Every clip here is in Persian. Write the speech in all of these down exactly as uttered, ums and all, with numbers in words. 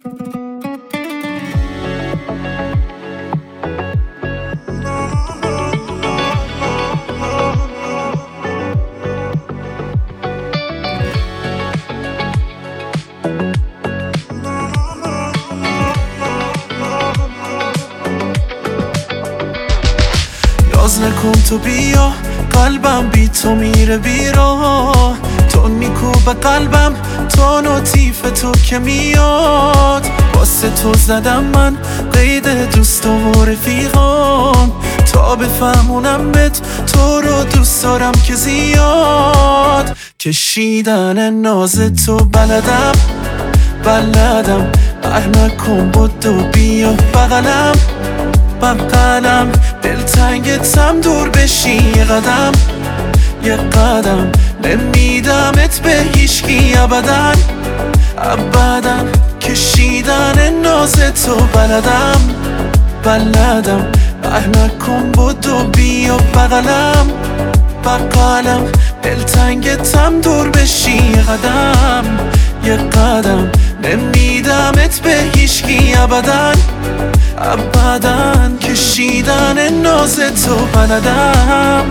ناز نکن تو بیا، قلبم بی تو میره بیراه. تو میکوبه قلبم، تو نوتیف تو که میاد. واسه تو زدم من قید دوست و رفیقام، تا بفهمونم بهت تو رو دوست دارم که زیاد. کشیدن ناز تو بلدم بلدم، اه نکن بدو بیا بغلم بغلم. دلتنگتم دور بشی یه قدم یه قدم، نمیدمت به هیچکی ابدا ابدا. کشیدن ناز تو بلدم بلدم، اه نکن بدو بیا بغلم بغلم. دلتنگتم دور بشی یه قدم یه قدم، نمیدمت به هیچکی ابدا ابدا. کشیدن ناز تو بلدم.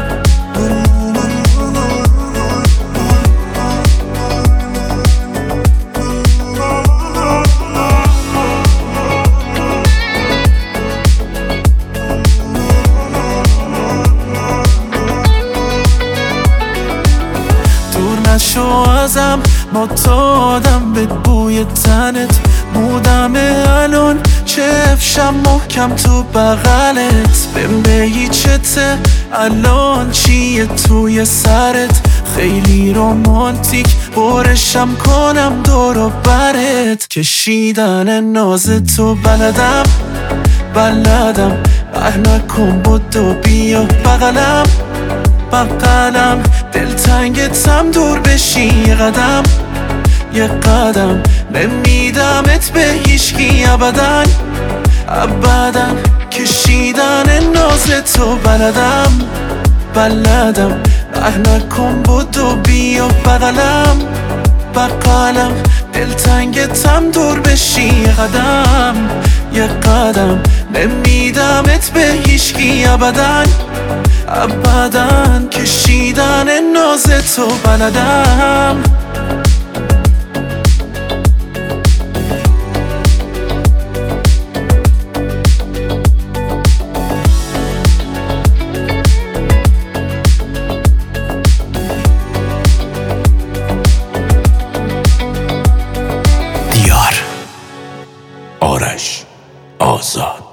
دور نشو ازم، معتادم به بوی تنت. مودم الان چفشم محکم تو بغلت. بهم بگی چته الان چیه توی سرت، خیلی رومانتیک برشم کنم دور و برت. کشیدن ناز تو بلدم بلدم، اه نکن بدو بیا بغلم بغلم. دلتنگتم دور بشی یه قدم یه قدم، نمیدمت به هیچکی ابدا ابدا. کشیدن ناز تو بلدم بلدم، اه نکن بدو بیا بغلم بغلم. دلتنگتم دور بشی یه قدم یه قدم، نمیدمت به هیچکی ابدا ابدا. کشیدن ناز تو بلدم. آرش آزاد.